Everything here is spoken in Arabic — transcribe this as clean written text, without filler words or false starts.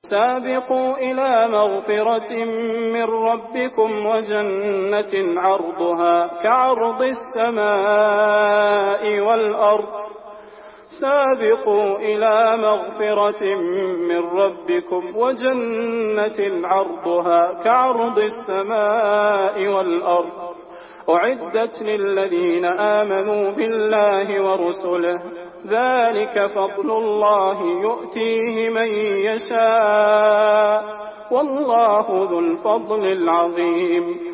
سابقوا إلى مغفرة من ربكم وجنة عرضها كعرض السماء والأرض سابقوا إلى مغفرة من ربكم وجنة عرضها كعرض السماء والأرض أعدت للذين آمنوا بالله ورسله ذلك فضل الله يؤتيه من يشاء والله ذو الفضل العظيم